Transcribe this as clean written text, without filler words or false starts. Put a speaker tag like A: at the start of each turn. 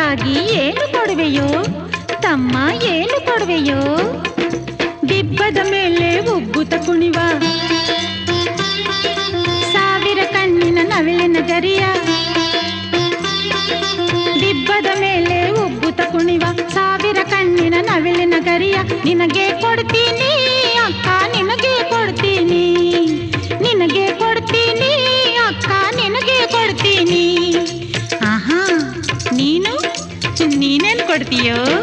A: ಕಾಗಿ ಏನು ಕೊಡುವೆಯೋ ತಮ್ಮ ಏನು ಕೊಡುವೆಯೋ ದಿಬ್ಬದ ಮೇಲೆ ಉಬ್ಬುತ ಕುಣಿವ ಸಾವಿರ ಕಣ್ಣಿನ ನವಿಲಿನ ಗರಿಯ ದಿಬ್ಬದ ಮೇಲೆ ಉಬ್ಬುತ ಕುಣಿವ ಸಾವಿರ ಕಣ್ಣಿನ ನವಿಲಿನ ಗರಿಯ ನಿನಗೆ ಕೊಡ್ತೀನಿ ಅಕ್ಕ ನಿನಗೆ ಕೊಡ್ತೀನಿ ನಿನಗೆ ಕೊಡ್ತೀನಿ ಅಕ್ಕ ನಿನಗೆ ಕೊಡ್ತೀನಿ ಆಹಾ ನೀನೇನು ಕೊಡ್ತೀಯೋ